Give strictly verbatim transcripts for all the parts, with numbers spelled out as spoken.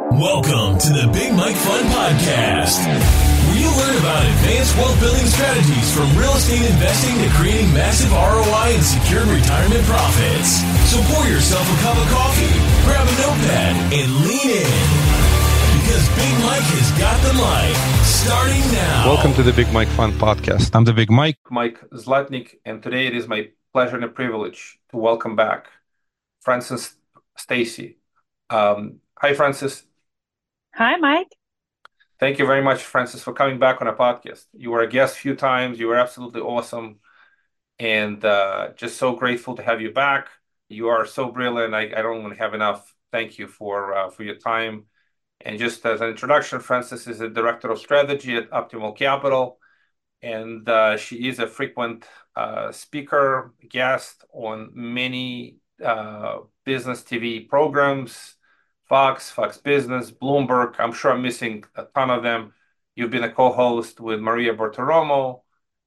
Welcome to the Big Mike Fund Podcast, where you learn about advanced wealth building strategies from real estate investing to creating massive R O I and secured retirement profits. So pour yourself a cup of coffee, grab a notepad, and lean in. Because Big Mike has got the mic, starting now. Welcome to the Big Mike Fund Podcast. I'm the Big Mike. Mike Zlatnik, and today it is my pleasure and a privilege to welcome back Frances Stacy. Um, hi, Frances. Hi, Mike. Thank you very much, Frances, for coming back on a podcast. You were a guest a few times. You were absolutely awesome. And uh, just so grateful to have you back. You are so brilliant. I, I don't want to have enough. Thank you for uh, for your time. And just as an introduction, Frances is the Director of Strategy at Optimal Capital. And uh, she is a frequent uh, speaker, guest on many uh, business T V programs, Fox, Fox Business, Bloomberg. I'm sure I'm missing a ton of them. You've been a co-host with Maria Bartiromo.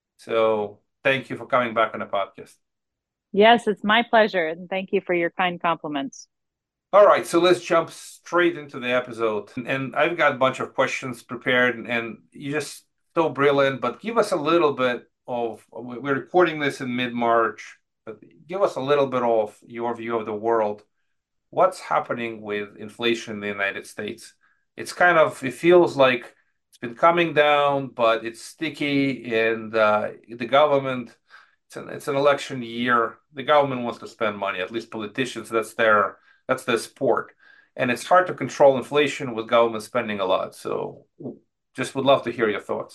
So thank you for coming back on the podcast. Yes, it's my pleasure. And thank you for your kind compliments. All right, so let's jump straight into the episode. And I've got a bunch of questions prepared, and you're just so brilliant. But give us a little bit of, we're recording this in mid-March, but give us a little bit of your view of the world. What's happening with inflation in the United States? It's kind of, it feels like it's been coming down, but it's sticky, and uh, the government, it's an, it's an election year. The government wants to spend money, at least politicians, that's their, that's their sport. And it's hard to control inflation with government spending a lot. So just would love to hear your thoughts.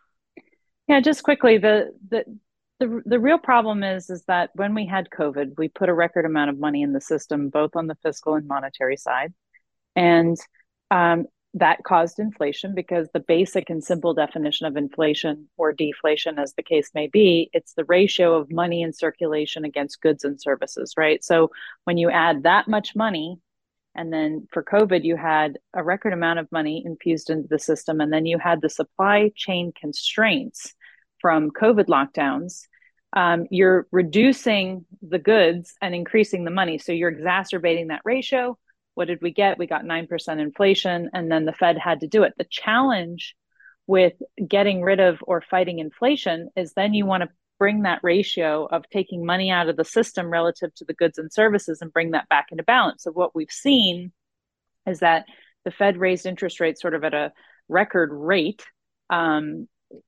Yeah, just quickly, the, the, The, the real problem is, is that when we had COVID, we put a record amount of money in the system, both on the fiscal and monetary side. And um, that caused inflation, because the basic and simple definition of inflation, or deflation as the case may be, it's the ratio of money in circulation against goods and services, right? So when you add that much money, and then for COVID, you had a record amount of money infused into the system, and then you had the supply chain constraints from COVID lockdowns, um, you're reducing the goods and increasing the money. So you're exacerbating that ratio. What did we get? We got nine percent inflation, and then the Fed had to do it. The challenge with getting rid of or fighting inflation is then you want to bring that ratio of taking money out of the system relative to the goods and services and bring that back into balance. So what we've seen is that the Fed raised interest rates sort of at a record rate. Um,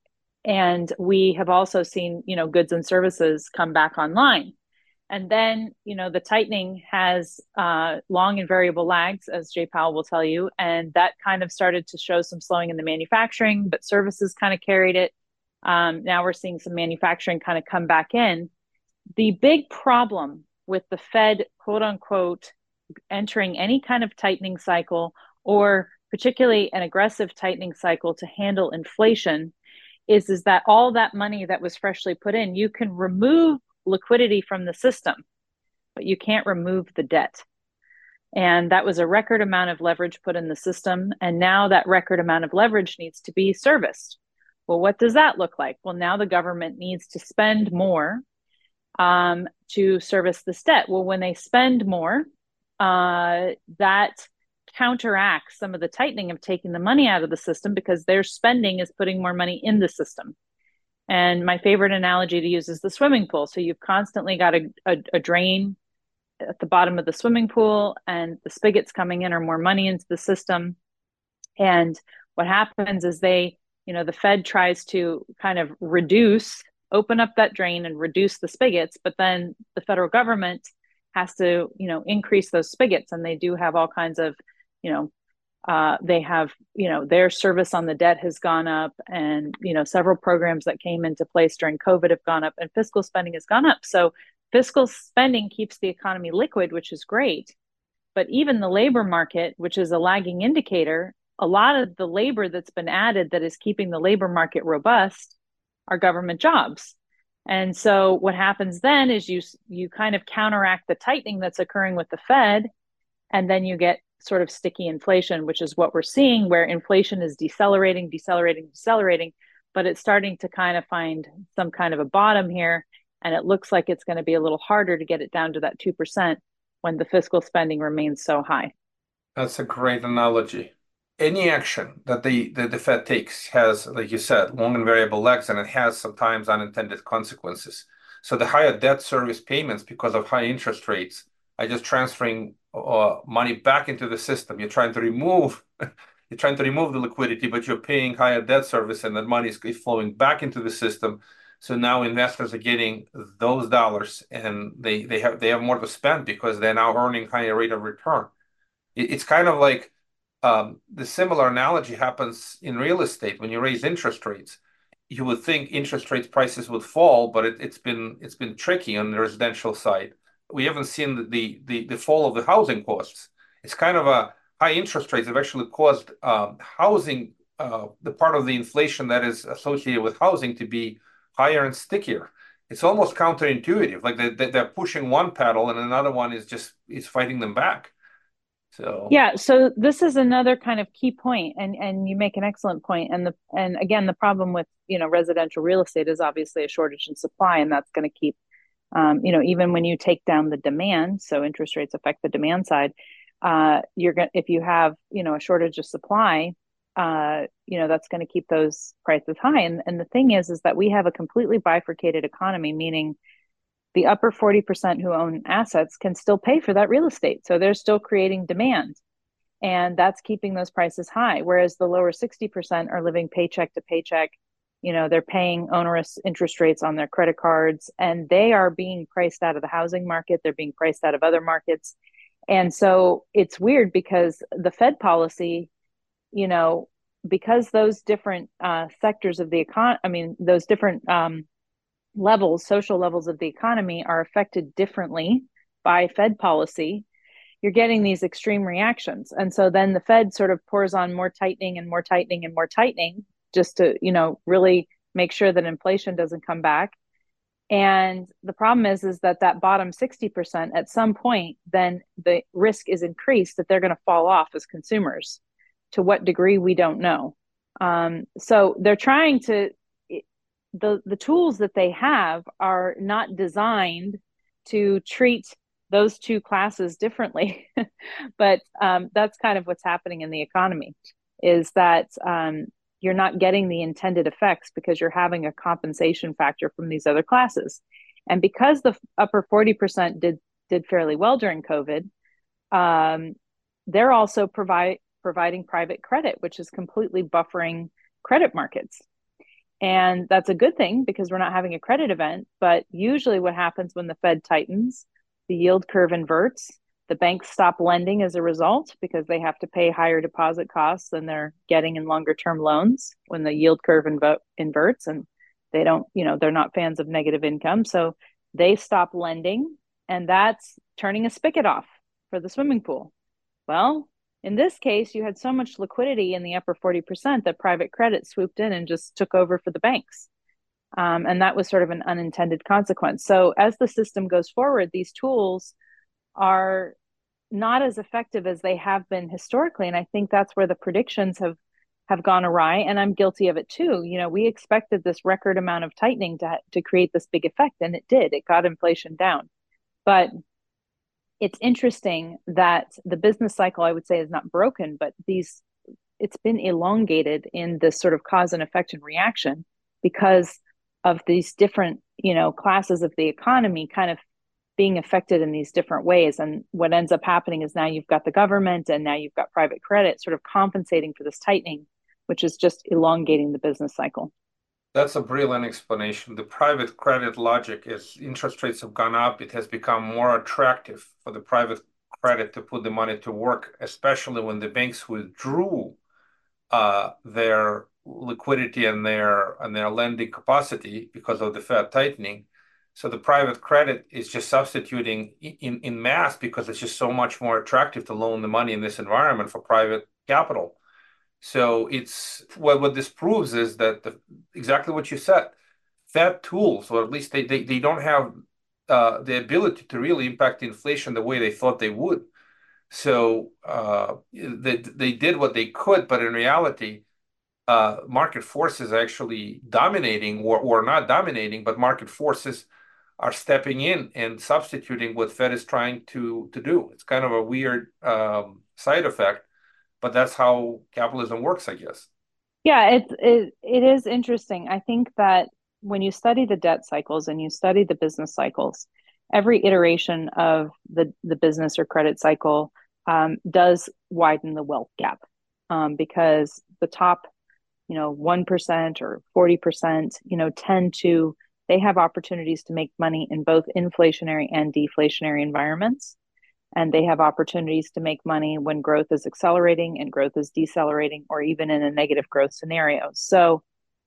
And we have also seen, you know, goods and services come back online. And then, you know, the tightening has uh, long and variable lags, as Jay Powell will tell you. And that kind of started to show some slowing in the manufacturing, but services kind of carried it. Um, now we're seeing some manufacturing kind of come back in. The big problem with the Fed, quote unquote, entering any kind of tightening cycle, or particularly an aggressive tightening cycle to handle inflation, is, is that all that money that was freshly put in, you can remove liquidity from the system, but you can't remove the debt. And that was a record amount of leverage put in the system. And now that record amount of leverage needs to be serviced. Well, what does that look like? Well, now the government needs to spend more um, to service this debt. Well, when they spend more, uh, that counteracts some of the tightening of taking the money out of the system, because their spending is putting more money in the system. And my favorite analogy to use is the swimming pool. So you've constantly got a, a, a drain at the bottom of the swimming pool, and the spigots coming in are more money into the system. And what happens is they, you know, the Fed tries to kind of reduce, open up that drain and reduce the spigots, but then the federal government has to, you know, increase those spigots. And they do have all kinds of, you know, uh, they have, you know, their service on the debt has gone up, and, you know, several programs that came into place during COVID have gone up, and fiscal spending has gone up. So fiscal spending keeps the economy liquid, which is great. But even the labor market, which is a lagging indicator, a lot of the labor that's been added that is keeping the labor market robust are government jobs. And so what happens then is you you kind of counteract the tightening that's occurring with the Fed, and then you get sort of sticky inflation, which is what we're seeing, where inflation is decelerating, decelerating, decelerating, but it's starting to kind of find some kind of a bottom here. And it looks like it's going to be a little harder to get it down to that two percent when the fiscal spending remains so high. That's a great analogy. Any action that the, that the Fed takes has, like you said, long and variable legs, and it has sometimes unintended consequences. So the higher debt service payments because of high interest rates are just transferring uh, money back into the system. You're trying to remove you're trying to remove the liquidity, but you're paying higher debt service, and that money is flowing back into the system. So now investors are getting those dollars, and they they have they have more to spend because they're now earning higher rate of return. It, it's kind of like um, the similar analogy happens in real estate when you raise interest rates. You would think interest rates prices would fall, but it, it's been it's been tricky on the residential side. We haven't seen the, the the the fall of the housing costs. It's kind of a high interest rates have actually caused um, housing, uh, the part of the inflation that is associated with housing, to be higher and stickier. It's almost counterintuitive, like they, they- they're pushing one pedal and another one is just is fighting them back. So Yeah, so this is another kind of key point, and and you make an excellent point. And the and again, the problem with, you know, residential real estate is obviously a shortage in supply, and that's going to keep, um, you know, even when you take down the demand, so interest rates affect the demand side. Uh, you're going if you have, you know, a shortage of supply, uh, you know, that's going to keep those prices high. And and the thing is, is that we have a completely bifurcated economy, meaning the upper forty percent who own assets can still pay for that real estate. So they're still creating demand, and that's keeping those prices high. Whereas the lower sixty percent are living paycheck to paycheck. You know, they're paying onerous interest rates on their credit cards, and they are being priced out of the housing market. They're being priced out of other markets. And so it's weird because the Fed policy, you know, because those different uh, sectors of the econ, I mean, those different um, levels, social levels of the economy are affected differently by Fed policy, you're getting these extreme reactions. And so then the Fed sort of pours on more tightening and more tightening and more tightening just to, you know, really make sure that inflation doesn't come back. And the problem is, is that that bottom sixty percent at some point, then the risk is increased that they're going to fall off as consumers. To what degree, we don't know. Um, so they're trying to, the, the tools that they have are not designed to treat those two classes differently. But um, that's kind of what's happening in the economy, is that um, you're not getting the intended effects because you're having a compensation factor from these other classes. And because the upper forty percent did did fairly well during COVID, um, they're also provide providing private credit, which is completely buffering credit markets. And that's a good thing because we're not having a credit event. But usually what happens when the Fed tightens, the yield curve inverts, the banks stop lending as a result because they have to pay higher deposit costs than they're getting in longer term loans when the yield curve invo- inverts, and they don't, you know, they're not fans of negative income. So they stop lending, and that's turning a spigot off for the swimming pool. Well, in this case, you had so much liquidity in the upper forty percent that private credit swooped in and just took over for the banks. Um, and that was sort of an unintended consequence. So as the system goes forward, these tools are not as effective as they have been historically. And I think that's where the predictions have, have gone awry. And I'm guilty of it too. You know, we expected this record amount of tightening to, to create this big effect, and it did. It got inflation down. But it's interesting that the business cycle, I would say, is not broken, but these it's been elongated in this sort of cause and effect and reaction because of these different, you know, classes of the economy kind of being affected in these different ways. And what ends up happening is now you've got the government and now you've got private credit sort of compensating for this tightening, which is just elongating the business cycle. that's a brilliant explanation. The private credit logic is interest rates have gone up. It has become more attractive for the private credit to put the money to work, especially when the banks withdrew uh, their liquidity and their and their lending capacity because of the Fed tightening. So the private credit is just substituting in, in mass because it's just so much more attractive to loan the money in this environment for private capital. So it's well, what this proves is that the, exactly what you said, Fed tools, or at least they they, they don't have uh, the ability to really impact inflation the way they thought they would. So uh, they they did what they could, but in reality, uh, market forces are actually dominating, or, or not dominating, but market forces are stepping in and substituting what Fed is trying to to do. It's kind of a weird um, side effect, but that's how capitalism works, I guess. Yeah, it, it it is interesting. I think that when you study the debt cycles and you study the business cycles, every iteration of the, the business or credit cycle um, does widen the wealth gap um, because the top, you know, one percent or forty percent, you know, tend to, they have opportunities to make money in both inflationary and deflationary environments. And they have opportunities to make money when growth is accelerating and growth is decelerating, or even in a negative growth scenario. So,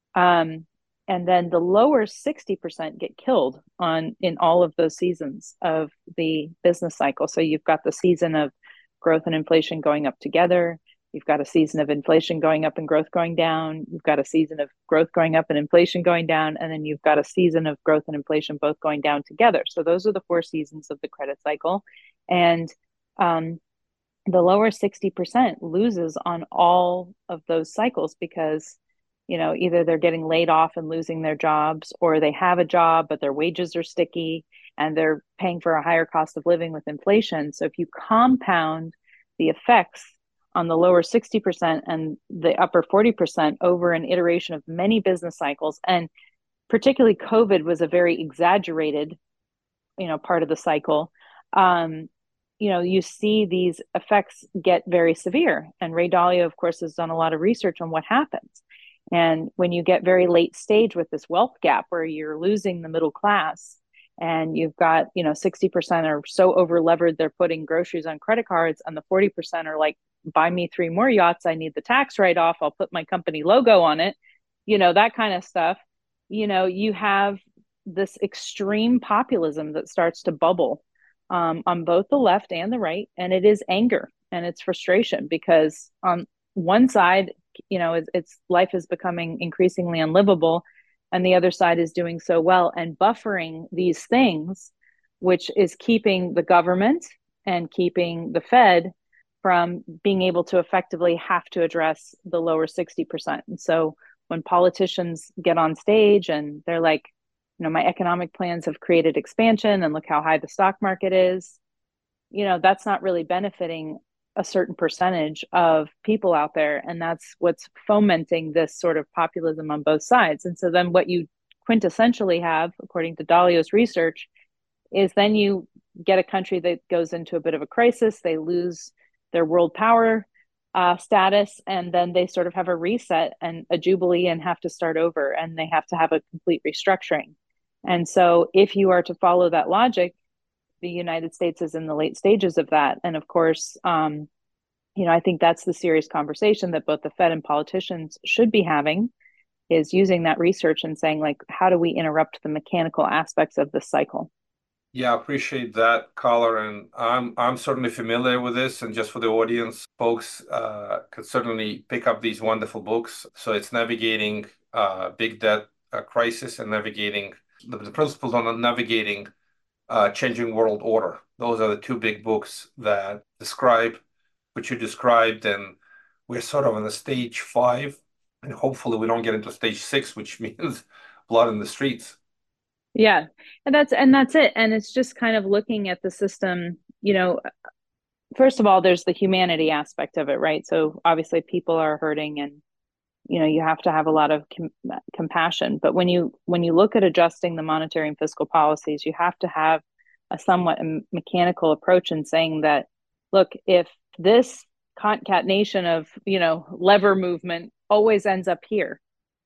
um, and then the lower sixty percent get killed on in all of those seasons of the business cycle. So you've got the season of growth and inflation going up together. You've got a season of inflation going up and growth going down. You've got a season of growth going up and inflation going down. And then you've got a season of growth and inflation both going down together. So those are the four seasons of the credit cycle. And um, the lower sixty percent loses on all of those cycles because, you know, either they're getting laid off and losing their jobs, or they have a job, but their wages are sticky and they're paying for a higher cost of living with inflation. So if you compound the effects on the lower sixty percent and the upper forty percent over an iteration of many business cycles, and particularly COVID was a very exaggerated, you know, part of the cycle, um, you know, you see these effects get very severe. And Ray Dalio, of course, has done a lot of research on what happens. And when you get very late stage with this wealth gap where you're losing the middle class and you've got, you know, sixty percent are so over levered, they're putting groceries on credit cards, and the forty percent are like, buy me three more yachts. I need the tax write off. I'll put my company logo on it. You know, that kind of stuff. You know, you have this extreme populism that starts to bubble um, on both the left and the right. And it is anger and it's frustration because on one side, you know, it's, it's life is becoming increasingly unlivable, and the other side is doing so well and buffering these things, which is keeping the government and keeping the Fed from being able to effectively have to address the lower sixty percent. And so when politicians get on stage and they're like, you know, my economic plans have created expansion and look how high the stock market is, you know, that's not really benefiting a certain percentage of people out there. And that's what's fomenting this sort of populism on both sides. And so then what you quintessentially have, according to Dalio's research, is then you get a country that goes into a bit of a crisis. They lose their world power uh, status, and then they sort of have a reset and a jubilee and have to start over, and they have to have a complete restructuring. And so if you are to follow that logic, the United States is in the late stages of that. And of course, um, you know, I think that's the serious conversation that both the Fed and politicians should be having, is using that research and saying, like, how do we interrupt the mechanical aspects of this cycle? Yeah, I appreciate that, caller, and I'm I'm certainly familiar with this. And just for the audience, folks uh, could certainly pick up these wonderful books. So it's Navigating uh, Big Debt uh, Crisis and Navigating the, the Principles on Navigating uh, Changing World Order. Those are the two big books that describe what you described, and we're sort of on the stage five, and hopefully we don't get into stage six, which means blood in the streets. Yeah. And that's, and that's it. And it's just kind of looking at the system, you know, first of all, there's the humanity aspect of it, right? So obviously people are hurting and, you know, you have to have a lot of com- compassion. But when you, when you look at adjusting the monetary and fiscal policies, you have to have a somewhat mechanical approach in saying that, look, if this concatenation of, you know, lever movement always ends up here,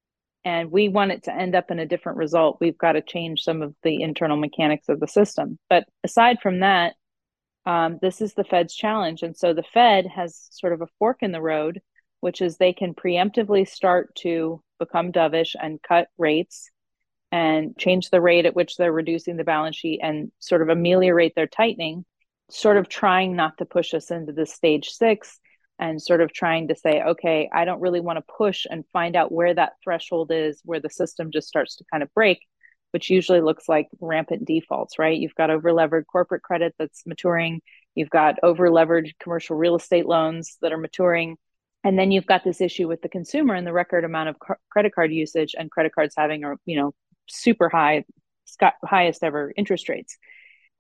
and we want it to end up in a different result, we've got to change some of the internal mechanics of the system. But aside from that, um, this is the Fed's challenge. And so the Fed has sort of a fork in the road, which is they can preemptively start to become dovish and cut rates and change the rate at which they're reducing the balance sheet and sort of ameliorate their tightening, sort of trying not to push us into the stage six, and sort of trying to say, okay, I don't really want to push and find out where that threshold is, where the system just starts to kind of break, which usually looks like rampant defaults, right? You've got over-levered corporate credit that's maturing. You've got over-leveraged commercial real estate loans that are maturing. And then you've got this issue with the consumer and the record amount of c- credit card usage, and credit cards having, you know, super high, highest ever interest rates.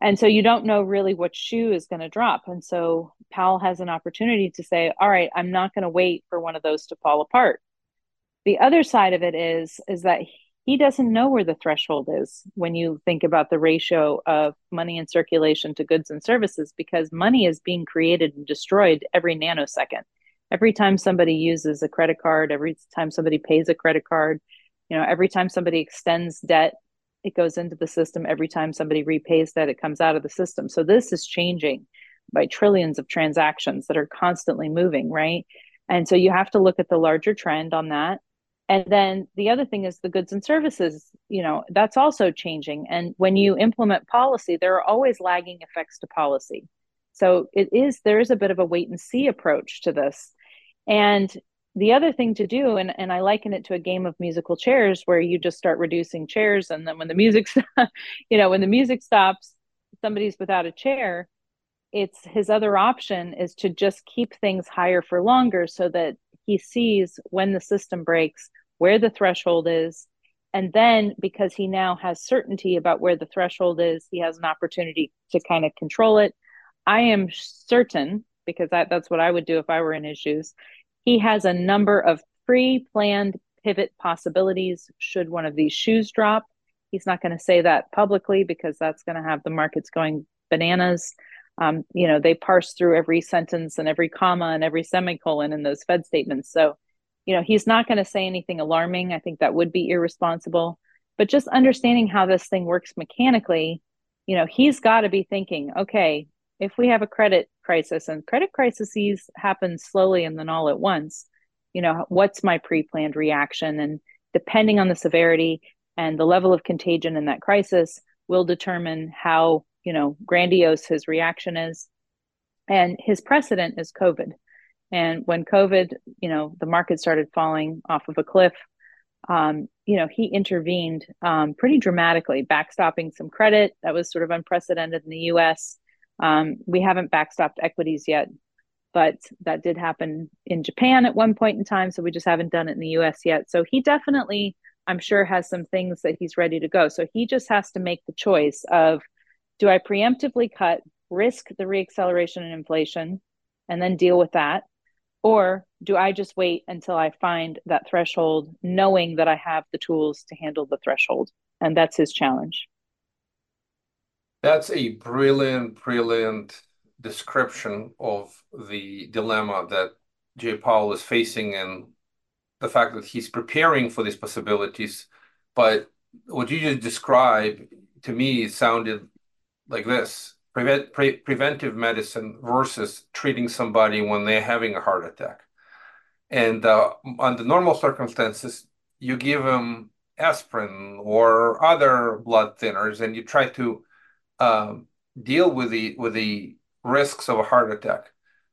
And so you don't know really what shoe is going to drop. And so Powell has an opportunity to say, all right, I'm not going to wait for one of those to fall apart. The other side of it is, is that he doesn't know where the threshold is when you think about the ratio of money in circulation to goods and services, because money is being created and destroyed every nanosecond. Every time somebody uses a credit card, every time somebody pays a credit card, you know, every time somebody extends debt, it goes into the system. Every time somebody repays debt, it comes out of the system. So this is changing by trillions of transactions that are constantly moving, right? And so you have to look at the larger trend on that. And then the other thing is the goods and services, you know, that's also changing. And when you implement policy, there are always lagging effects to policy. So it is, there is a bit of a wait and see approach to this. And the other thing to do, and, and I liken it to a game of musical chairs where you just start reducing chairs. And then when the music, you know, when the music stops, somebody's without a chair. It's his other option is to just keep things higher for longer so that he sees when the system breaks, where the threshold is. And then because he now has certainty about where the threshold is, he has an opportunity to kind of control it. I am certain, because that, that's what I would do if I were in his shoes, he has a number of pre-planned pivot possibilities should one of these shoes drop. He's not going to say that publicly because that's going to have the markets going bananas. Um, you know, they parse through every sentence and every comma and every semicolon in those Fed statements. So, you know, he's not going to say anything alarming. I think that would be irresponsible. But just understanding how this thing works mechanically, you know, he's got to be thinking, okay, if we have a credit crisis, and credit crises happen slowly and then all at once, you know, what's my pre-planned reaction? And depending on the severity and the level of contagion in that crisis will determine how, you know, grandiose his reaction is. And his precedent is COVID. And when COVID, you know, the market started falling off of a cliff, um, you know, he intervened um, pretty dramatically, backstopping some credit that was sort of unprecedented in the U S. Um, we haven't backstopped equities yet, but that did happen in Japan at one point in time. So we just haven't done it in the U S yet. So he definitely, I'm sure, has some things that he's ready to go. So he just has to make the choice of, do I preemptively cut, risk the reacceleration in inflation, and then deal with that? Or do I just wait until I find that threshold, knowing that I have the tools to handle the threshold? And that's his challenge. That's a brilliant, brilliant description of the dilemma that Jay Powell is facing and the fact that he's preparing for these possibilities. But what you just described, to me, sounded like this: Prevent, pre preventive medicine versus treating somebody when they're having a heart attack. And uh, under normal circumstances, you give them aspirin or other blood thinners, and you try to um, deal with the with the risks of a heart attack.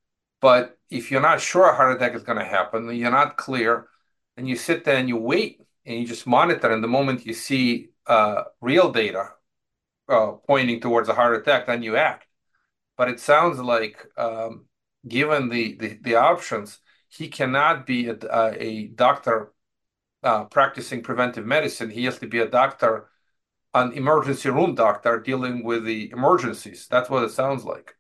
But if you're not sure a heart attack is going to happen, you're not clear, and you sit there and you wait and you just monitor, and the moment you see uh, real data Uh, pointing towards a heart attack, then you act. But it sounds like, um, given the, the, the options, he cannot be a, a doctor uh, practicing preventive medicine. He has to be a doctor, an emergency room doctor dealing with the emergencies. That's what it sounds like.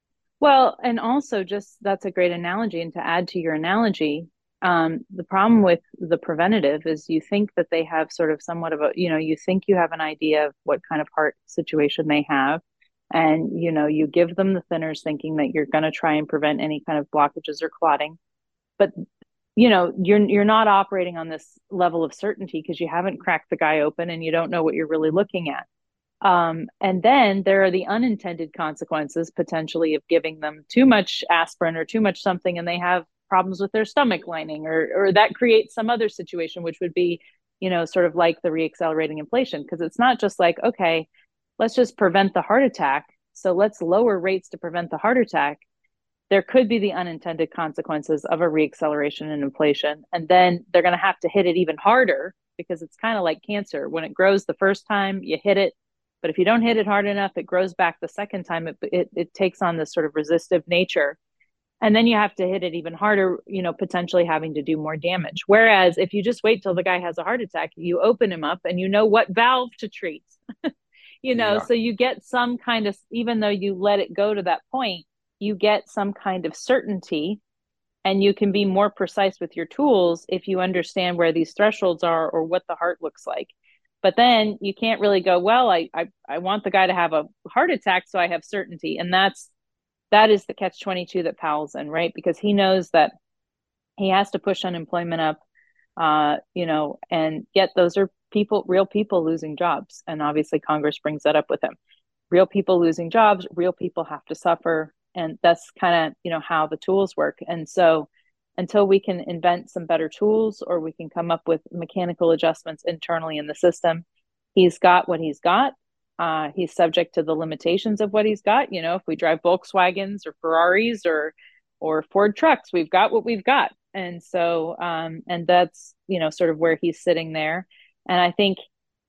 Well, and also just that's a great analogy. And to add to your analogy, um, the problem with the preventative is you think that they have sort of somewhat of a, you know, you think you have an idea of what kind of heart situation they have. And, you know, you give them the thinners thinking that you're going to try and prevent any kind of blockages or clotting. But, you know, you're, you're not operating on this level of certainty because you haven't cracked the guy open and you don't know what you're really looking at. Um, and then there are the unintended consequences potentially of giving them too much aspirin or too much something, and they have problems with their stomach lining, or or that creates some other situation, which would be, you know, sort of like the reaccelerating inflation. Because it's not just like, okay, let's just prevent the heart attack, so let's lower rates to prevent the heart attack. There could be the unintended consequences of a reacceleration in inflation, and then they're going to have to hit it even harder, because it's kind of like cancer. When it grows the first time, you hit it, but if you don't hit it hard enough, it grows back the second time. It it, it takes on this sort of resistive nature. And then you have to hit it even harder, you know, potentially having to do more damage. Whereas if you just wait till the guy has a heart attack, you open him up and you know what valve to treat. you know, Yeah. so you get some kind of, even though you let it go to that point, you get some kind of certainty, and you can be more precise with your tools if you understand where these thresholds are or what the heart looks like. But then you can't really go, well, I, I, I want the guy to have a heart attack, so I have certainty. And that's, that is the catch twenty-two that Powell's in, right? Because he knows that he has to push unemployment up, uh, you know, and yet those are people, real people losing jobs. And obviously Congress brings that up with him. Real people losing jobs, real people have to suffer. And that's kind of, you know, how the tools work. And so until we can invent some better tools, or we can come up with mechanical adjustments internally in the system, he's got what he's got. Uh, he's subject to the limitations of what he's got. You know, if we drive Volkswagens or Ferraris or or Ford trucks, we've got what we've got. And so, um, and that's, you know, sort of where he's sitting there. And I think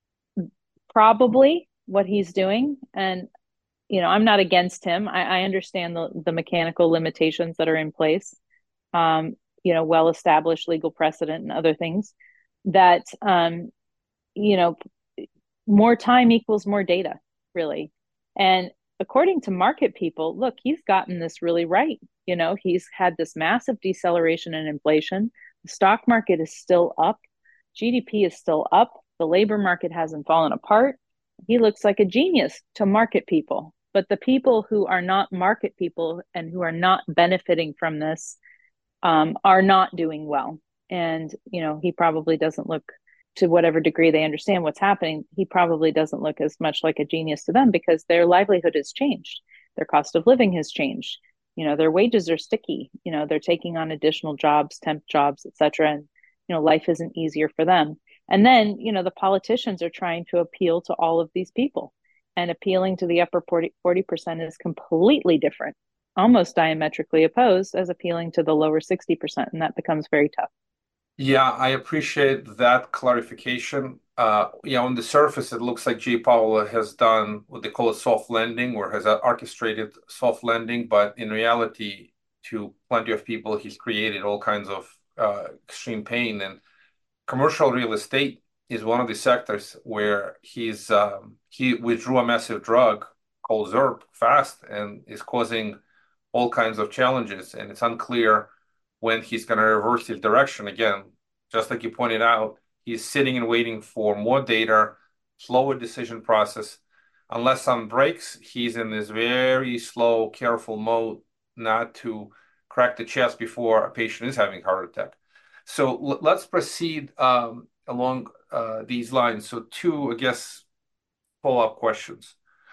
probably what he's doing, and, you know, I'm not against him. I, I understand the, the mechanical limitations that are in place, um, you know, well-established legal precedent and other things that, um, you know, more time equals more data, really. And according to market people, look, he's gotten this really right. You know, he's had this massive deceleration in inflation. The stock market is still up. G D P is still up. The labor market hasn't fallen apart. He looks like a genius to market people. But the people who are not market people and who are not benefiting from this um, are not doing well. And, you know, he probably doesn't look, to whatever degree they understand what's happening, he probably doesn't look as much like a genius to them, because their livelihood has changed. Their cost of living has changed. You know, their wages are sticky. You know, they're taking on additional jobs, temp jobs, et cetera. And, you know, life isn't easier for them. And then, you know, the politicians are trying to appeal to all of these people, and appealing to the upper forty percent is completely different, almost diametrically opposed, as appealing to the lower sixty percent. And that becomes very tough. Yeah, I appreciate that clarification. Uh, yeah, on the surface, it looks like Jay Powell has done what they call a soft landing, or has orchestrated soft landing, but in reality, to plenty of people, he's created all kinds of uh, extreme pain. And commercial real estate is one of the sectors where he's um, he withdrew a massive drug called ZERP fast, and is causing all kinds of challenges. And it's unclear when he's going to reverse his direction again. Just like you pointed out, he's sitting and waiting for more data, slower decision process. Unless some breaks, he's in this very slow, careful mode not to crack the chest before a patient is having a heart attack. So l- let's proceed um, along uh, these lines. So two, I guess, follow-up questions.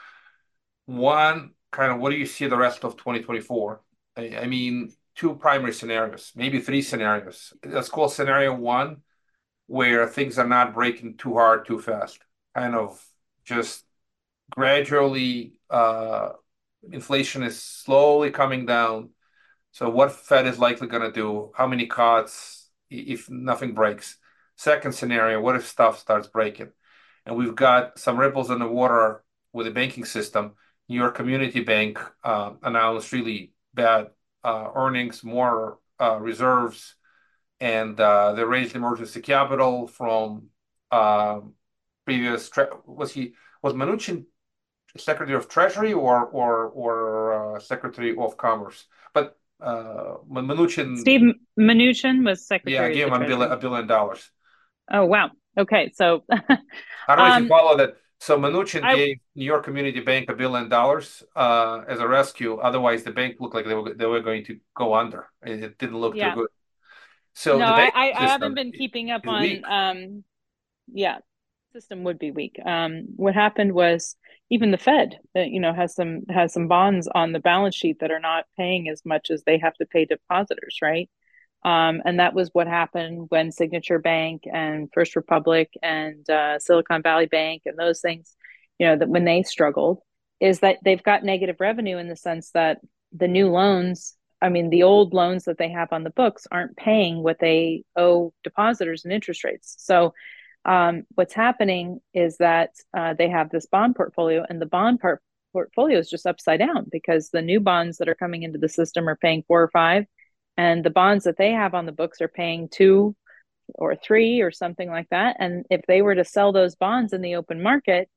One, kind of what do you see the rest of twenty twenty-four? I, I mean, two primary scenarios, maybe three scenarios. Let's call scenario one, where things are not breaking too hard, too fast, kind of just gradually, uh, inflation is slowly coming down. So what Fed is likely going to do, how many cuts if nothing breaks. Second scenario, what if stuff starts breaking? And we've got some ripples in the water with the banking system. New York Community Bank uh, announced really bad uh, earnings, more uh, reserves, and uh, they raised emergency capital from um, previous. Tre- was he was Mnuchin Secretary of Treasury or or or uh, Secretary of Commerce? But uh, Mnuchin, Steve Mnuchin was yeah, I Secretary of gave the him a billion, Treasury. a billion dollars. Oh, wow. Okay. So, I don't know if you um, follow that. So Mnuchin I, gave New York Community Bank a billion dollars uh, as a rescue. Otherwise, the bank looked like they were they were going to go under. It, it didn't look too yeah, good. So no, the I, banking I, I haven't system been keeping up is weak. on, um, yeah, system would be weak. Um, what happened was even the Fed, uh, you know, has some has some bonds on the balance sheet that are not paying as much as they have to pay depositors, right? Um, and that was what happened when Signature Bank and First Republic and uh, Silicon Valley Bank and those things, you know, that when they struggled, is that they've got negative revenue in the sense that the new loans, I mean, the old loans that they have on the books aren't paying what they owe depositors in interest rates. So um, what's happening is that uh, they have this bond portfolio, and the bond part portfolio is just upside down because the new bonds that are coming into the system are paying four or five, and the bonds that they have on the books are paying two or three or something like that. And if they were to sell those bonds in the open market,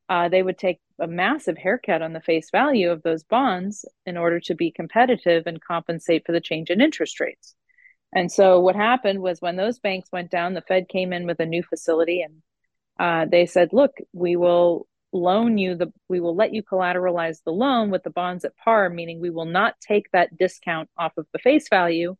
uh, they would take a massive haircut on the face value of those bonds in order to be competitive and compensate for the change in interest rates. And so what happened was when those banks went down, the Fed came in with a new facility, and uh, they said, look, we will loan you the, we will let you collateralize the loan with the bonds at par, meaning we will not take that discount off of the face value.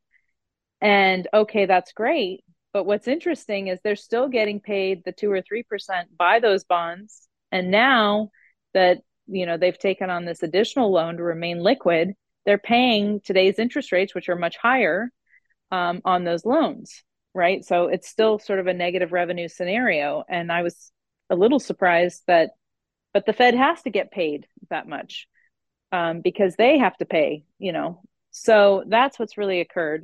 And okay, that's great. But what's interesting is they're still getting paid the two or three percent by those bonds. And now that, you know, they've taken on this additional loan to remain liquid, they're paying today's interest rates, which are much higher um, on those loans, right? So it's still sort of a negative revenue scenario. And I was a little surprised that, but the Fed has to get paid that much um, because they have to pay, you know. So that's what's really occurred.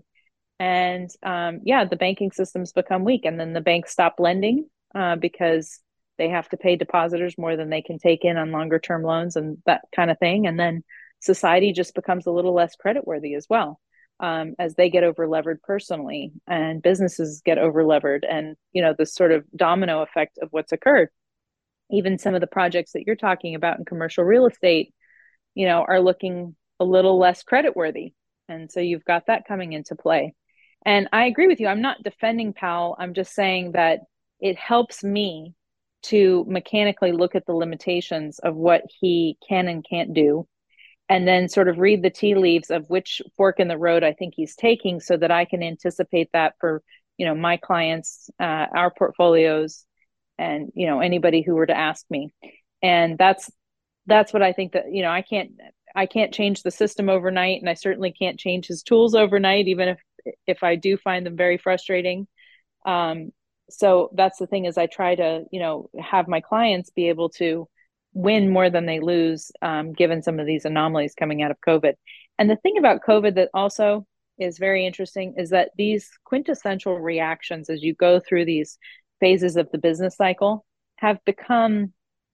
And um, yeah, the banking system's become weak, and then the banks stop lending uh, because they have to pay depositors more than they can take in on longer term loans and that kind of thing. And then society just becomes a little less creditworthy as well, um, as they get over levered personally and businesses get over levered, and you know, this sort of domino effect of what's occurred. Even some of the projects that you're talking about in commercial real estate, you know, are looking a little less creditworthy, and so you've got that coming into play. And I agree with you. I'm not defending Powell. I'm just saying that it helps me to mechanically look at the limitations of what he can and can't do, and then sort of read the tea leaves of which fork in the road I think he's taking, so that I can anticipate that for, you know, my clients, uh, our portfolios, and, you know, anybody who were to ask me. And that's that's what I think that, you know, I can't I can't change the system overnight, and I certainly can't change his tools overnight, even if if I do find them very frustrating. Um, so that's the thing, is I try to, you know, have my clients be able to win more than they lose, um, given some of these anomalies coming out of COVID. And the thing about COVID that also is very interesting is that these quintessential reactions, as you go through these phases of the business cycle, have become,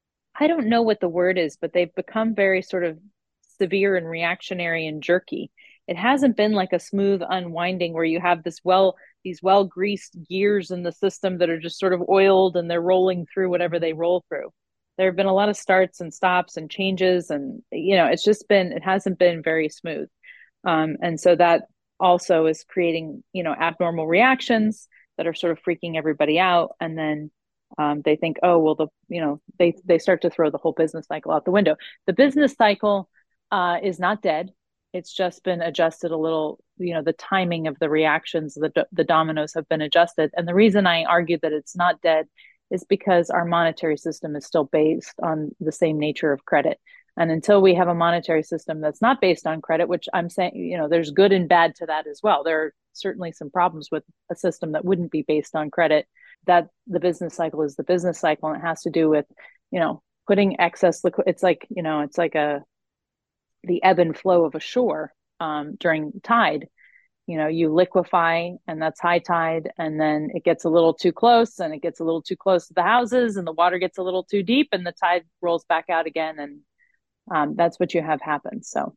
I don't know what the word is, but they've become very sort of severe and reactionary and jerky. It hasn't been like a smooth unwinding where you have this well, these well-greased gears in the system that are just sort of oiled and they're rolling through whatever they roll through. There have been a lot of starts and stops and changes, and, you know, it's just been, it hasn't been very smooth. Um, and so that also is creating, you know, abnormal reactions that are sort of freaking everybody out. And then um, they think, oh, well, the, you know, they, they start to throw the whole business cycle out the window. The business cycle uh, is not dead. It's just been adjusted a little, you know, the timing of the reactions, the, the dominoes have been adjusted. And the reason I argue that it's not dead is because our monetary system is still based on the same nature of credit. And until we have a monetary system that's not based on credit, which I'm saying, you know, there's good and bad to that as well. There are certainly some problems with a system that wouldn't be based on credit, that the business cycle is the business cycle. And it has to do with, you know, putting excess liquid. It's like, you know, it's like a, the ebb and flow of a shore um, during tide. You know, you liquefy, and that's high tide, and then it gets a little too close, and it gets a little too close to the houses, and the water gets a little too deep, and the tide rolls back out again, and um, that's what you have happen. So,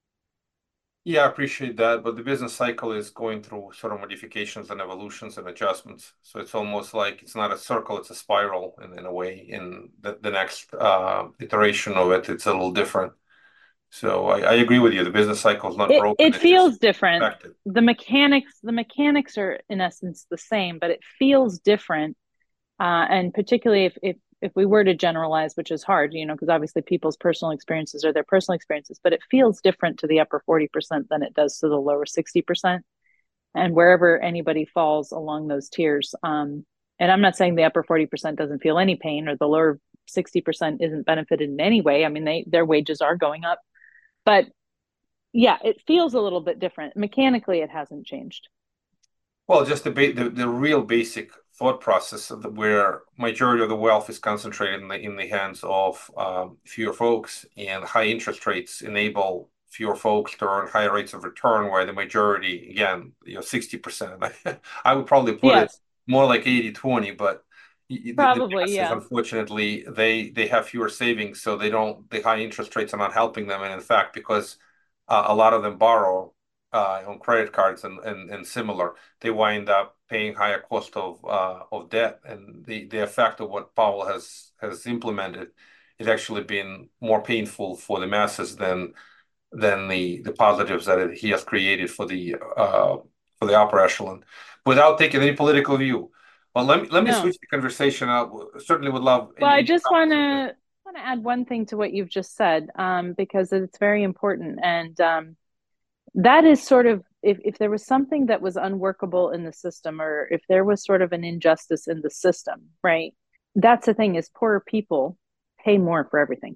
yeah, I appreciate that, but the business cycle is going through sort of modifications and evolutions and adjustments. So it's almost like it's not a circle; it's a spiral in, in a way. In the, the next uh, iteration of it, it's a little different. So I, I agree with you. The business cycle is not it, broken. it It's feels just different. affected. The mechanics, the mechanics are in essence the same, but it feels different. Uh, and particularly if, if if we were to generalize, which is hard, you know, because obviously people's personal experiences are their personal experiences, but it feels different to the upper forty percent than it does to the lower sixty percent. And wherever anybody falls along those tiers. Um, and I'm not saying the upper forty percent doesn't feel any pain, or the lower sixty percent isn't benefited in any way. I mean, they their wages are going up. But yeah, it feels a little bit different. Mechanically, it hasn't changed. Well, just the, ba- the the real basic thought process of the, where majority of the wealth is concentrated in the in the hands of um, fewer folks, and high interest rates enable fewer folks to earn higher rates of return, where the majority, again, you know, sixty percent. I would probably put it Yes, more like eighty twenty, but the, the probably. masses, Yeah. unfortunately, they they have fewer savings, so they don't. The high interest rates are not helping them, and in fact, because uh, a lot of them borrow uh, on credit cards and, and, and similar, they wind up paying higher cost of uh, of debt. And the, the effect of what Powell has has implemented it's actually been more painful for the masses than than the the positives that it, he has created for the uh, for the upper echelon, without taking any political view. Well, let me let me No. switch the conversation. I certainly would love Well, any, I any just want comments on this. to want to add one thing to what you've just said, um, because it's very important, and um, that is sort of if if there was something that was unworkable in the system, or if there was sort of an injustice in the system, right? That's the thing is poorer people pay more for everything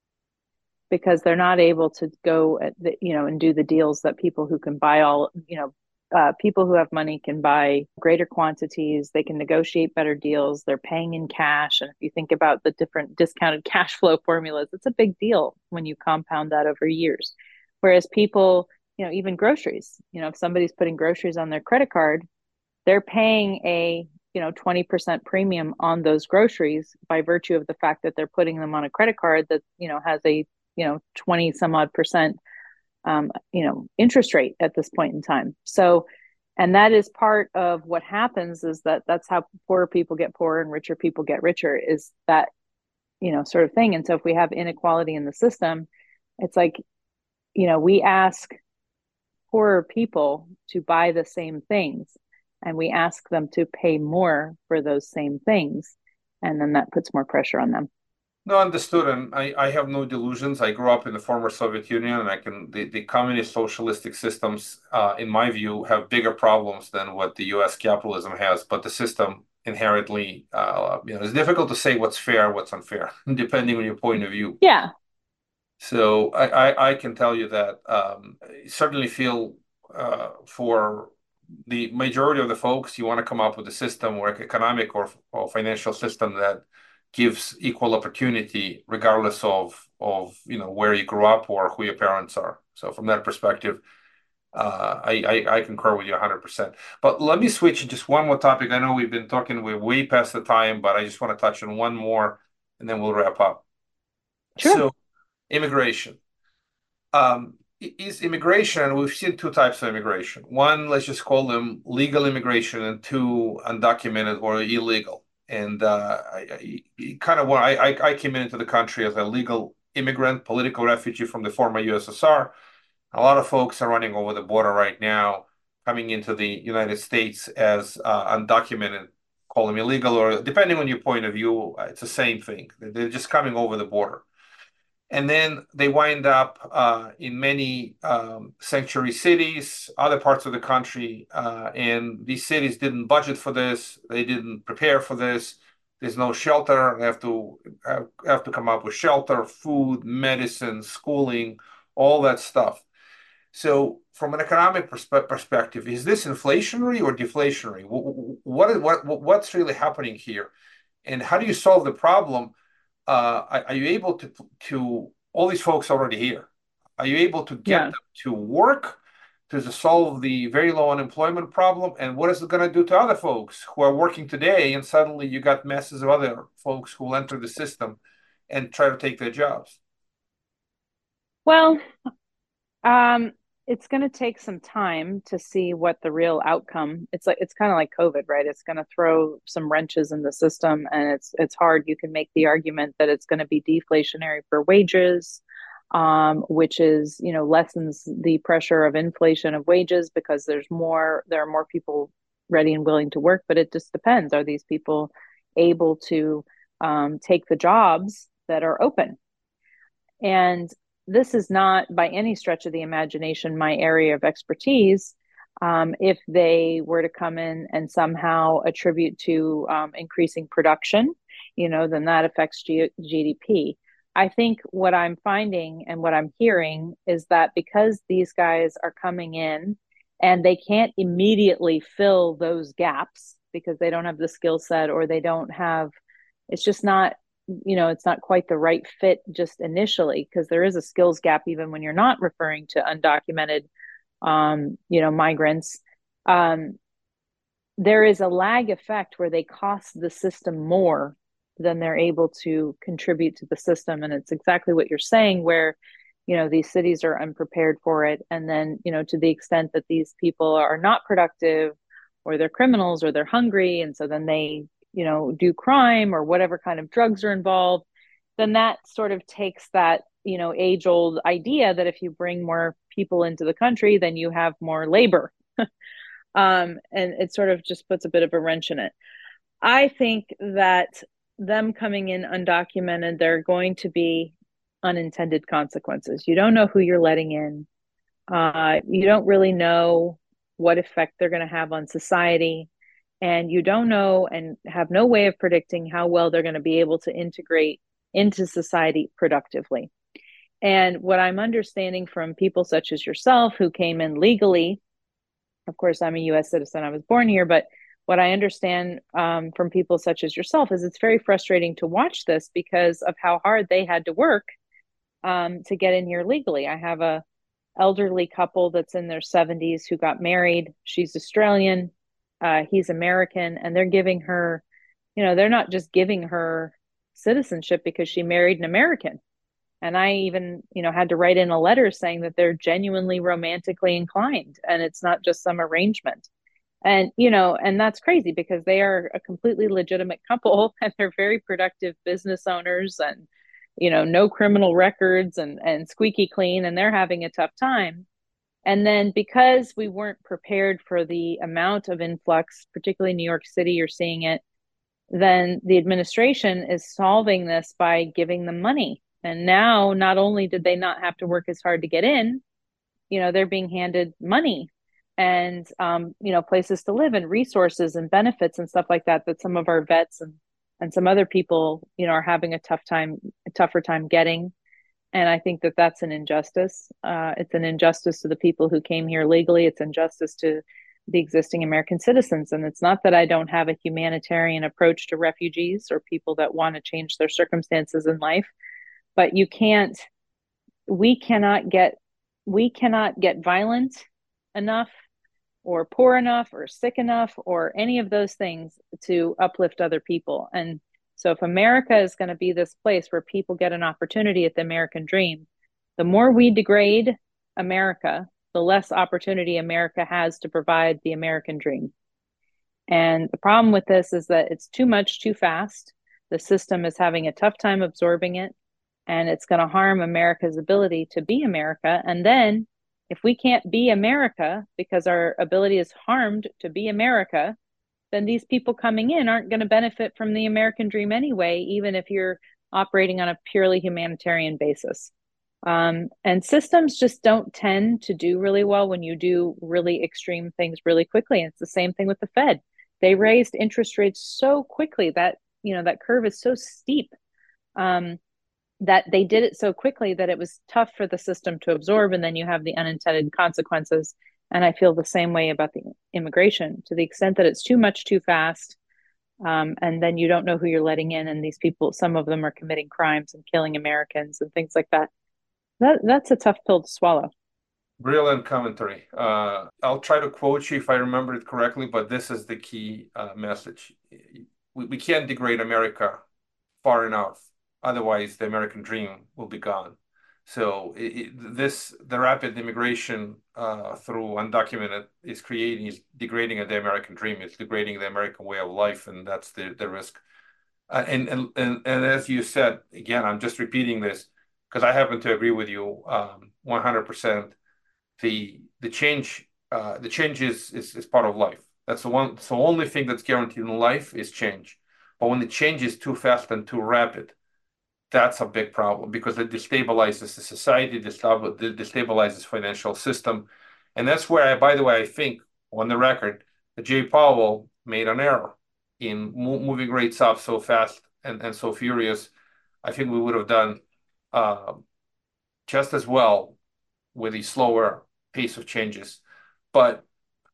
because they're not able to go at the, you know, and do the deals that people who can buy all, you know, uh, people who have money can buy greater quantities. They can negotiate better deals. They're paying in cash. And if you think about the different discounted cash flow formulas, it's a big deal when you compound that over years. Whereas people, you know, even groceries, you know, if somebody's putting groceries on their credit card, they're paying a, you know, twenty percent premium on those groceries by virtue of the fact that they're putting them on a credit card that, you know, has a, you know, twenty some odd percent, um, you know, interest rate at this point in time. So, and that is part of what happens is that that's how poorer people get poorer and richer people get richer is that, you know, sort of thing. And so if we have inequality in the system, it's like, you know, we ask poorer people to buy the same things and we ask them to pay more for those same things. And then that puts more pressure on them. No, understood. And I, I have no delusions. I grew up in the former Soviet Union, and I can the, the communist socialistic systems, uh, in my view, have bigger problems than what the U S capitalism has. But the system inherently, uh, you know, it's difficult to say what's fair, what's unfair, depending on your point of view. Yeah. So I, I, I can tell you that um, I certainly feel uh, for the majority of the folks, you want to come up with a system or economic or, or financial system that gives equal opportunity regardless of of you know where you grew up or who your parents are. So from that perspective, uh, I, I I concur with you one hundred percent. But let me switch to just one more topic. I know we've been talking, we're way past the time, but I just want to touch on one more, and then we'll wrap up. Sure. So immigration. Um, is immigration, we've seen two types of immigration. One, let's just call them legal immigration, and two, undocumented or illegal. And uh, I, I kind of I, I I came into the country as a legal immigrant, political refugee from the former U S S R. A lot of folks are running over the border right now, coming into the United States as uh, undocumented, call them illegal, or depending on your point of view, it's the same thing. They're just coming over the border. And then they wind up uh, in many um, sanctuary cities, other parts of the country, uh, and these cities didn't budget for this. They didn't prepare for this. There's no shelter. They have to have, have to come up with shelter, food, medicine, schooling, all that stuff. So, from an economic perspe perspective, is this inflationary or deflationary? What, what, what, what's really happening here? And how do you solve the problem? Uh, are, are you able to to all these folks already here? Are you able to get Yeah. them to work to solve the very low unemployment problem? And what is it going to do to other folks who are working today? And suddenly you got masses of other folks who will enter the system and try to take their jobs. Well, um, it's going to take some time to see what the real outcome. It's like it's kind of like COVID, right? It's going to throw some wrenches in the system, and it's it's hard. You can make the argument that it's going to be deflationary for wages, um, which is you know lessens the pressure of inflation of wages because there's more there are more people ready and willing to work. But it just depends. Are these people able to um, take the jobs that are open? And this is not by any stretch of the imagination my area of expertise. Um, if they were to come in and somehow attribute to um, increasing production, you know, then that affects G- GDP. I think what I'm finding and what I'm hearing is that because these guys are coming in and they can't immediately fill those gaps because they don't have the skill set or they don't have, it's just not you know, it's not quite the right fit just initially because there is a skills gap even when you're not referring to undocumented, um, you know, migrants. Um, there is a lag effect where they cost the system more than they're able to contribute to the system. And it's exactly what you're saying, where, you know, these cities are unprepared for it. And then, you know, to the extent that these people are not productive or they're criminals or they're hungry. And so then they, you know, do crime or whatever kind of drugs are involved. then that sort of takes that, you know, age old idea that if you bring more people into the country, then you have more labor. Um, and it sort of just puts a bit of a wrench in it. I think that them coming in undocumented, there are going to be unintended consequences. You don't know who you're letting in. Uh, you don't really know what effect they're going to have on society. And you don't know and have no way of predicting how well they're going to be able to integrate into society productively. And what I'm understanding from people such as yourself who came in legally, of course, I'm a U S citizen, I was born here, but what I understand um, from people such as yourself is it's very frustrating to watch this because of how hard they had to work um, to get in here legally. I have a elderly couple that's in their seventies who got married. She's Australian, uh, he's American, and they're giving her, you know, they're not just giving her citizenship because she married an American. And I even, you know, had to write in a letter saying that they're genuinely romantically inclined and it's not just some arrangement. And, you know, and that's crazy because they are a completely legitimate couple and they're very productive business owners and, you know, no criminal records and, and squeaky clean, and they're having a tough time. And then because we weren't prepared for the amount of influx, particularly New York City, you're seeing it, then the administration is solving this by giving them money. And now not only did they not have to work as hard to get in, you know, they're being handed money and, um, you know, places to live and resources and benefits and stuff like that, that some of our vets and, and some other people, you know, are having a tough time, a tougher time getting. And I think that that's an injustice. Uh, it's an injustice to the people who came here legally. It's injustice to the existing American citizens. And it's not that I don't have a humanitarian approach to refugees or people that want to change their circumstances in life, but you can't, we cannot get, we cannot get violent enough or poor enough or sick enough or any of those things to uplift other people. And so if America is going to be this place where people get an opportunity at the American dream, the more we degrade America, the less opportunity America has to provide the American dream. And the problem with this is that it's too much too fast. The system is having a tough time absorbing it, and it's going to harm America's ability to be America. And then if we can't be America because our ability is harmed to be America, then these people coming in aren't going to benefit from the American dream anyway, even if you're operating on a purely humanitarian basis. Um, and systems just don't tend to do really well when you do really extreme things really quickly. And it's the same thing with the Fed. They raised interest rates so quickly that, you know, that curve is so steep um, that they did it so quickly that it was tough for the system to absorb. And then you have the unintended consequences. And I feel the same way about the immigration, to the extent that it's too much too fast. Um, and then you don't know who you're letting in. And these people, some of them are committing crimes and killing Americans and things like that. That that's a tough pill to swallow. Brilliant commentary. Uh, I'll try to quote you if I remember it correctly, but this is the key uh, message. We, we can't degrade America far enough. Otherwise, the American dream will be gone. So it, it, this, the rapid immigration uh, through undocumented is creating, is degrading the American dream. It's degrading the American way of life, and that's the, the risk. Uh, and, and, and, and as you said, again, I'm just repeating this, because I happen to agree with you um, one hundred percent. The the change uh, the change is, is is part of life. That's the one. So only thing that's guaranteed in life is change. But when the change is too fast and too rapid, that's a big problem because it destabilizes the society, destabilizes financial system, and that's where I, by the way, I think on the record that Jay Powell made an error in mo moving rates up so fast and, and so furious. I think we would have done Uh, just as well with a slower pace of changes. But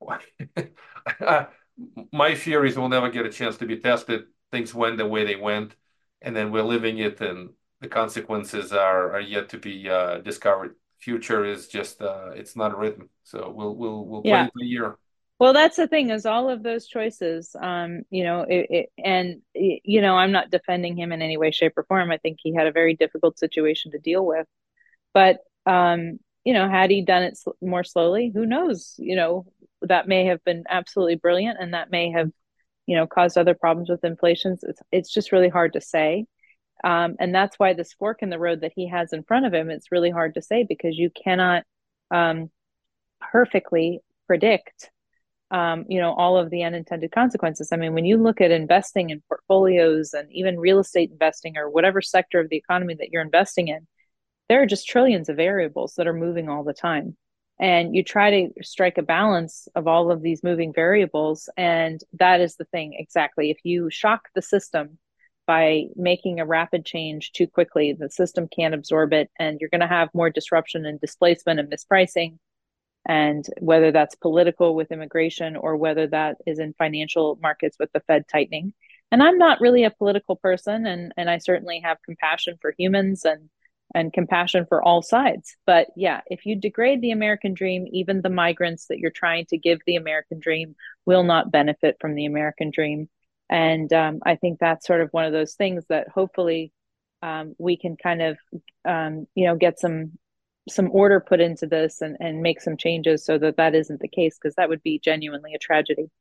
my theories will never get a chance to be tested. Things went the way they went, and then we're living it, and the consequences are, are yet to be uh, discovered. Future is just, uh, it's not written. So we'll, we'll, we'll play Yeah. it by ear. Well, that's the thing is all of those choices, um, you know, it, it, and, you know, I'm not defending him in any way, shape or form. I think he had a very difficult situation to deal with, but, um, you know, had he done it sl more slowly, who knows, you know, that may have been absolutely brilliant and that may have, you know, caused other problems with inflation. It's, it's just really hard to say. Um, and that's why this fork in the road that he has in front of him, it's really hard to say because you cannot um, perfectly predict, um, you know, all of the unintended consequences. I mean, when you look at investing in portfolios and even real estate investing or whatever sector of the economy that you're investing in, there are just trillions of variables that are moving all the time. And you try to strike a balance of all of these moving variables. And that is the thing exactly. If you shock the system by making a rapid change too quickly, the system can't absorb it. And you're going to have more disruption and displacement and mispricing. And whether that's political with immigration or whether that is in financial markets with the Fed tightening. And I'm not really a political person, and, and I certainly have compassion for humans and and compassion for all sides. But yeah, if you degrade the American dream, even the migrants that you're trying to give the American dream will not benefit from the American dream. And um, I think that's sort of one of those things that hopefully um, we can kind of, um, you know, get some some order put into this and, and make some changes so that that isn't the case, because that would be genuinely a tragedy.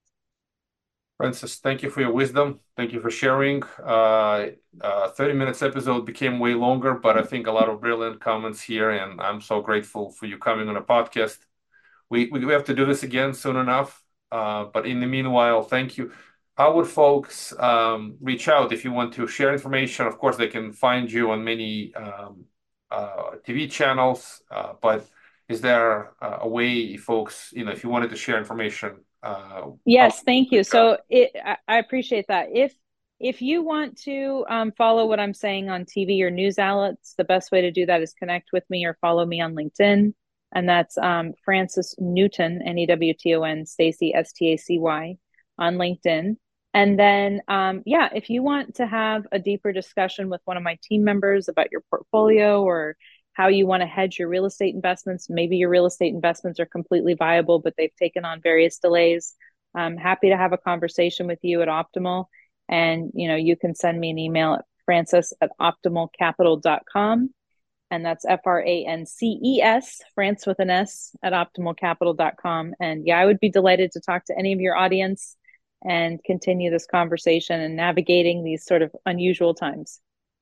Frances, thank you for your wisdom. Thank you for sharing. Uh, uh, thirty minutes episode became way longer, but I think a lot of brilliant comments here, and I'm so grateful for you coming on a podcast. We, we have to do this again soon enough. Uh, but in the meanwhile, thank you. How would folks um, reach out if you want to share information? Of course, they can find you on many um, uh, T V channels, uh, but is there a way, folks, you know, if you wanted to share information? Uh, yes, thank you. So it, I appreciate that. If if you want to um, follow what I'm saying on T V or news outlets, the best way to do that is connect with me or follow me on LinkedIn. And that's um, Frances Newton, N E W T O N, Stacy, S T A C Y, on LinkedIn. And then, um, yeah, if you want to have a deeper discussion with one of my team members about your portfolio or how you want to hedge your real estate investments, maybe your real estate investments are completely viable, but they've taken on various delays, I'm happy to have a conversation with you at Optimal. And, you know, you can send me an email at frances at optimal capital dot com. And that's F R A N C E S, France with an S, at optimal capital dot com. And yeah, I would be delighted to talk to any of your audience and continue this conversation and navigating these sort of unusual times.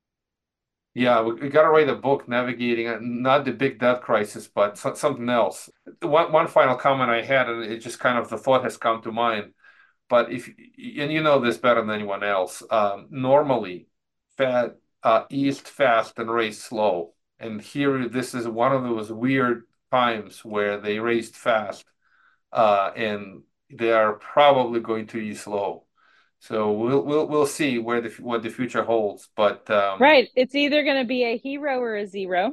Yeah, we, we got to write a book navigating not the big debt crisis, but so, something else. One one final comment I had, and it just kind of the thought has come to mind. But if and you know this better than anyone else, um, normally Fed uh, eased fast and raised slow, and here this is one of those weird times where they raised fast, uh, and they are probably going to ease slow. So we'll we'll we'll see where the what the future holds. But um, right, it's either going to be a hero or a zero.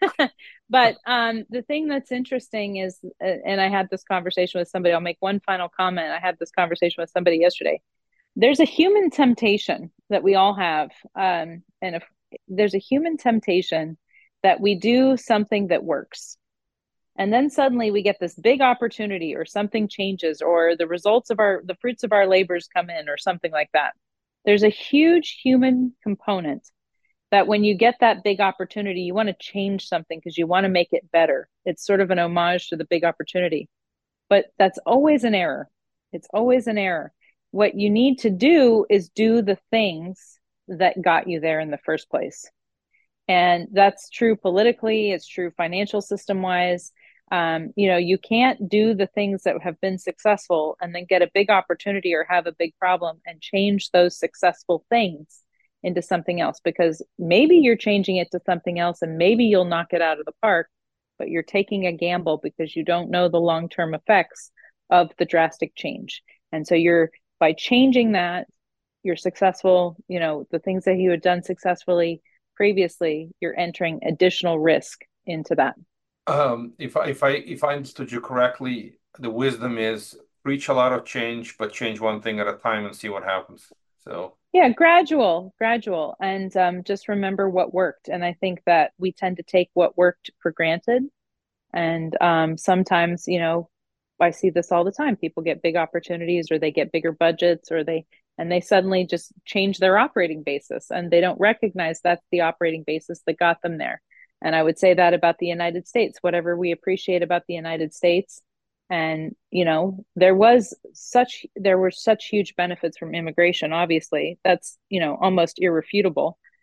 But um, the thing that's interesting is, uh, and I had this conversation with somebody. I'll make one final comment. I had this conversation with somebody yesterday. There's a human temptation that we all have, um, and if there's a human temptation that we do something that works. And then suddenly we get this big opportunity or something changes or the results of our, the fruits of our labors come in or something like that. There's a huge human component that when you get that big opportunity, you want to change something because you want to make it better. It's sort of an homage to the big opportunity, but that's always an error. It's always an error. What you need to do is do the things that got you there in the first place. And that's true politically. It's true financial system wise. Um, you know, you can't do the things that have been successful and then get a big opportunity or have a big problem and change those successful things into something else, because maybe you're changing it to something else and maybe you'll knock it out of the park, but you're taking a gamble because you don't know the long-term effects of the drastic change. And so you're, by changing that, you're successful, you know, the things that you had done successfully previously, you're entering additional risk into that. Um, if I if I if I understood you correctly, the wisdom is reach a lot of change, but change one thing at a time and see what happens. So yeah, gradual, gradual, and um, just remember what worked. And I think that we tend to take what worked for granted, and um, sometimes, you know, I see this all the time. People get big opportunities, or they get bigger budgets, or they and they suddenly just change their operating basis, and they don't recognize that's the operating basis that got them there. And I would say that about the United States, whatever we appreciate about the United States. And, you know, there was such, there were such huge benefits from immigration, obviously. That's, you know, almost irrefutable.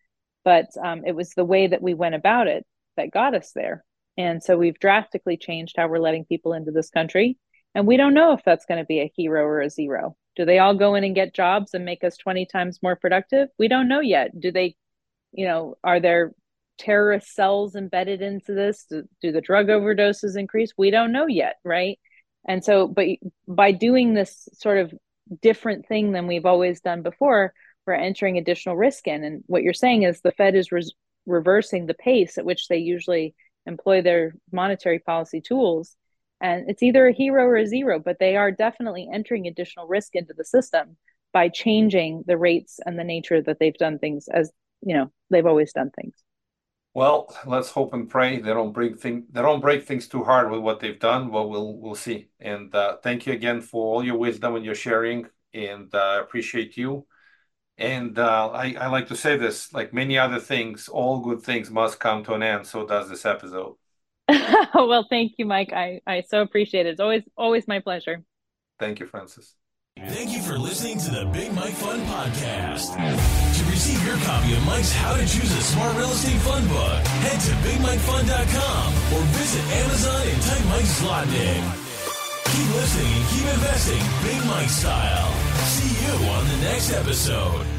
but um, it was the way that we went about it that got us there. And so we've drastically changed how we're letting people into this country. And we don't know if that's going to be a hero or a zero. Do they all go in and get jobs and make us twenty times more productive? We don't know yet. Do they, you know, are there terrorist cells embedded into this? Do, do the drug overdoses increase? We don't know yet, right? And so, but by doing this sort of different thing than we've always done before, we're entering additional risk in. And what you're saying is the Fed is re- reversing the pace at which they usually employ their monetary policy tools. And it's either a hero or a zero, but they are definitely entering additional risk into the system by changing the rates and the nature that they've done things as, you know, they've always done things. Well, let's hope and pray they don't break thing they don't break things too hard with what they've done. Well, we'll we'll see. And uh, thank you again for all your wisdom and your sharing. And I uh, appreciate you. And uh, I, I like to say this, like many other things, all good things must come to an end. So does this episode. Well, thank you, Mike. I, I so appreciate it. It's always, always my pleasure. Thank you, Francis. Thank you for listening to the Big Mike Fund Podcast. To receive your copy of Mike's How to Choose a Smart Real Estate Fund book, head to big mike fund dot com or visit Amazon and type Mike Zlotnick. Keep listening and keep investing Big Mike style. See you on the next episode.